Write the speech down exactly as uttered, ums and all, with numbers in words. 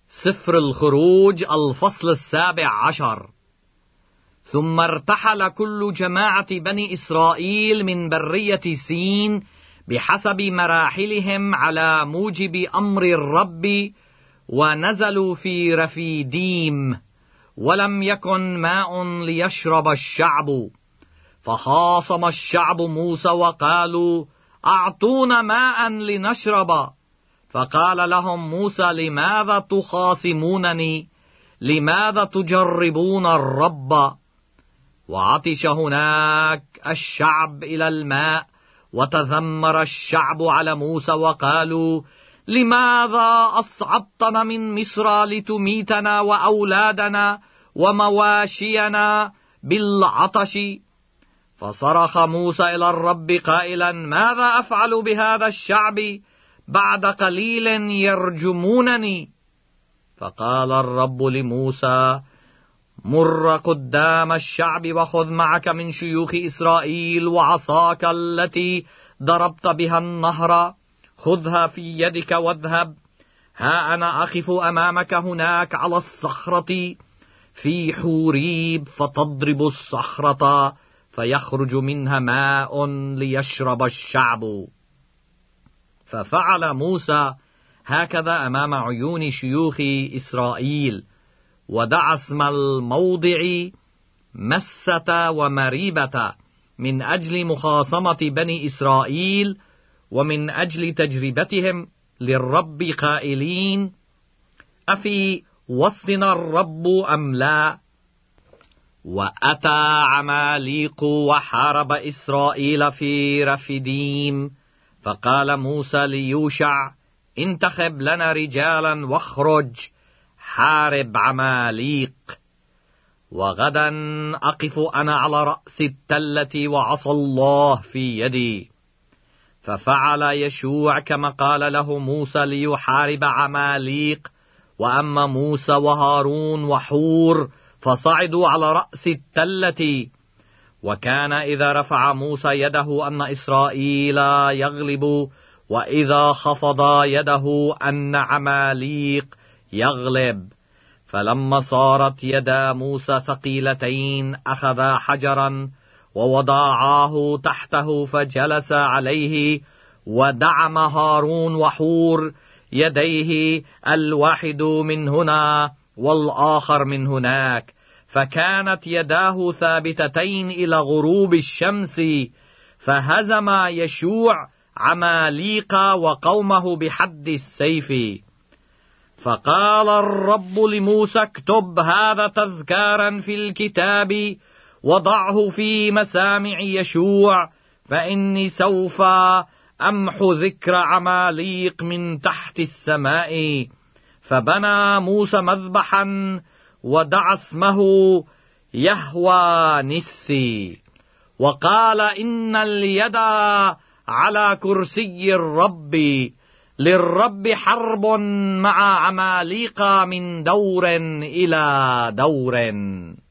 سفر الخروج الفصل السابع عشر. ثم ارتحل كل جماعة بني إسرائيل من برية سين بحسب مراحلهم على موجب أمر الرب، ونزلوا في رفيديم، ولم يكن ماء ليشرب الشعب. فخاصم الشعب موسى وقالوا: أعطونا ماء لنشرب. فقال لهم موسى: لماذا تخاصمونني؟ لماذا تجربون الرب؟ وعطش هناك الشعب إلى الماء، وتذمر الشعب على موسى وقالوا: لماذا أصعدتنا من مصر لتميتنا وأولادنا ومواشينا بالعطش؟ فصرخ موسى إلى الرب قائلا: ماذا أفعل بهذا الشعب؟ بعد قليل يرجمونني. فقال الرب لموسى: مر قدام الشعب، وخذ معك من شيوخ إسرائيل وعصاك التي ضربت بها النهر، خذها في يدك واذهب. ها أنا أقف أمامك هناك على الصخرة في حوريب، فتضرب الصخرة فيخرج منها ماء ليشرب الشعب. ففعل موسى هكذا أمام عيون شيوخ إسرائيل، ودعا اسم الموضع مسة ومريبة من أجل مخاصمة بني إسرائيل ومن أجل تجربتهم للرب قائلين: أفي وسطنا الرب أم لا؟ وأتى عماليق وحارب إسرائيل في رفديم. فقال موسى ليوشع: انتخب لنا رجالا واخرج حارب عماليق. وغدا أقف أنا على رأس التلة وعصا الله في يدي. ففعل يشوع كما قال له موسى ليحارب عماليق. وأما موسى وهارون وحور فصعدوا على رأس التلة. وكان إذا رفع موسى يده أن إسرائيل يغلب، وإذا خفض يده أن عماليق يغلب. فلما صارت يدا موسى ثقيلتين أخذ حجرا ووضعاه تحته فجلس عليه، ودعم هارون وحور يديه الواحد من هنا والآخر من هناك، فكانت يداه ثابتتين إلى غروب الشمس. فهزم يشوع عماليق وقومه بحد السيف. فقال الرب لموسى: اكتب هذا تذكارا في الكتاب، وضعه في مسامع يشوع، فإني سوف أمحو ذكر عماليق من تحت السماء. فبنى موسى مذبحا ودعا اسمه يهوى نسي، وقال: إن اليد على كرسي الرب، للرب حرب مع عماليق من دور إلى دور.